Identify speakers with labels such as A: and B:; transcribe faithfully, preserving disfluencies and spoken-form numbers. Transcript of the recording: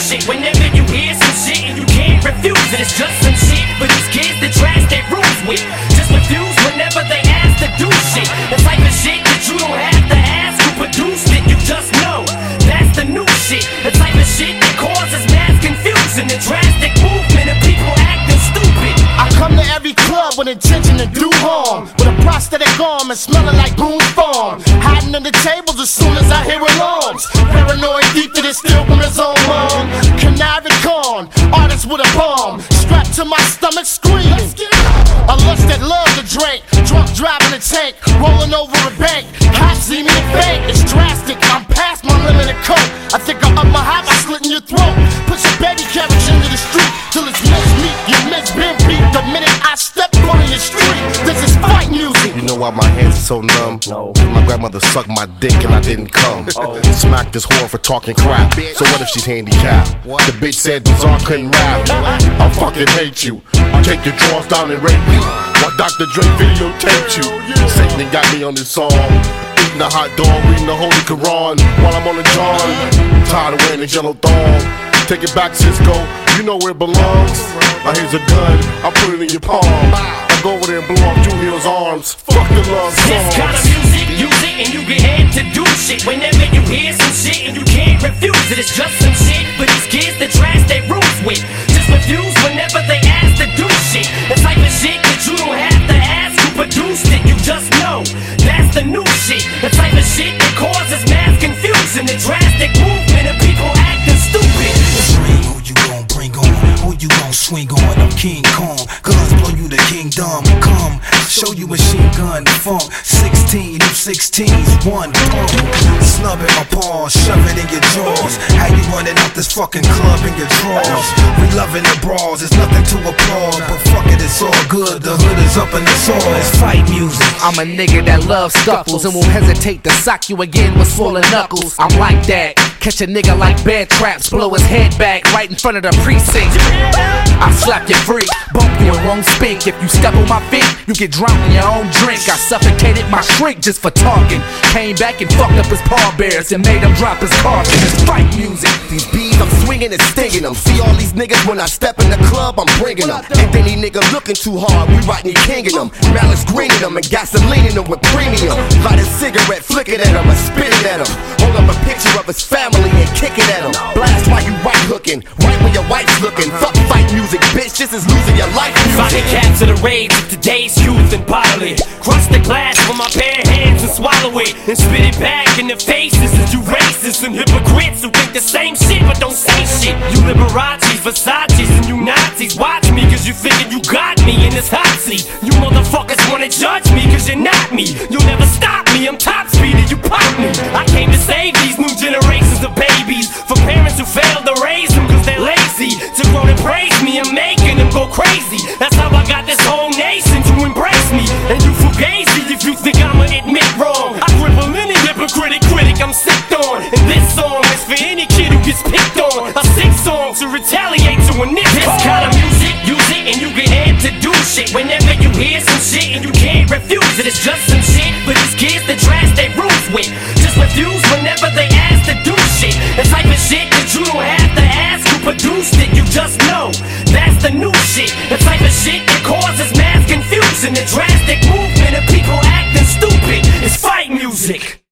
A: shit. Whenever you hear some shit and you can't refuse it, it's just some shit for these kids that trash their rules with. Just refuse whenever they ask to do shit. The type of shit that you don't have to ask who produced it, you just know. That's the new shit. The type of shit that causes mass confusion, the drastic movement of people acting stupid.
B: I come to every club with intention to do harm, with a prosthetic arm and smelling like Boone's Farm. Hiding under tables as soon as I hear alarms. Paranoid deep that it's still from his own mom. Conniving con, artist with a bomb, strapped to my stomach screaming. A lust that love to drink, drunk driving a tank, rolling over a bank. Cops see me in bank, it's drastic. I'm past my limit of coke. I think I'm up my high by slitting your throat. Put your baby carriage into the street till it's mixed meat. You miss been beat the minute I step on the street. This is fight music.
C: You know why my hands are so numb?
A: No.
C: My grandmother sucked my dick and I didn't come.
A: Oh.
C: Smacked this whore for talking crap. So what if she's handicapped? The bitch said Bizarre couldn't rap. I fucking hate you. Take your drawers down and rape me. While Doctor Dre videotaped you. Satan got me on this song. Eating a hot dog, reading the Holy Quran while I'm on the John. Tired of wearing this yellow thong. Take it back, Cisco. You know where it belongs. Now here's a gun. I put it in your palm. I go over there and blow off Julia's arms. Fuck the love songs.
A: This kind of music, use it and you get ahead to do shit. Whenever you hear some shit and you can't refuse it, it's just some shit for these kids that trash their rules with. Just refuse whenever they ask to do shit. The type of shit that you don't have to ask who produced it, you just know. That's the new shit. The type of shit that causes mass confusion, the drastic movement of people acting stupid.
D: Bring who you gon' bring on, who you gon' swing on. I'm King Kong, guns blow you to kingdom. Come, show you machine gun funk. Sixteen, you sixteens, one pump. Snub in my paws, shove it in your jaws. How you running out this fucking club in your drawers? We loving the brawls, there's nothing to applaud, but fuck it, it's all good. The hood is up in the soil. It's fight music.
E: I'm a nigga that loves scuffles and won't hesitate to sock you again with swollen knuckles. I'm like that. Catch a nigga like bear traps, blow his head back right in front of the precinct. I slap you free, bump you and won't speak. If you step on my feet, you get drowned in your own drink. I suffocated my shrink just for talking. Came back and fucked up his pallbearers and made him drop his caution. It's fight music.
C: These bees, I'm swinging and stinging them. See all these niggas when I step in the club, I'm bringing them. Ain't any nigga looking too hard, we Rodney Kinging them. Malice greening them and gasoline in them with premium. Light a cigarette, flick it at him, or spit it at him. Hold up a picture of his family and kick it at him. Blast while you right hooking, right when your wife's looking. Fuck fight music, bitch, this is losing your life music.
A: If I can capture the rage of today's youth and bottle it, crush the glass with my bare hands and swallow it, and spit it back in the faces of you racists and hypocrites who think the same shit but don't say shit. You Liberace's, Versace's, and you Nazis, watch me cause you figured you got me in this hot seat. You motherfuckers wanna judge me cause you're not me. You'll never stop me, I'm top speed and you pop me. I came to save these new generations of babies from parents who failed to raise them cause they're lazy. To grow and praise me, I'm making them go crazy. That's how I got this whole nation to embrace me. And you fugazi if you think I'ma admit wrong. I cripple any hypocritic critic I'm sick on. And this song is for any kid who gets picked on. A sick song to retaliate to a nigga. This kind of music, use it and you get ahead to do shit. Whenever you hear some shit and you can't refuse it, it's just some shit for these kids that trash their rules with. Just refuse whenever they ask to do shit. The type of shit that you don't have to ask who produced it, you just know. That's the new shit. The type of shit that causes mass confusion, the drastic movement of people acting stupid. It's fight music.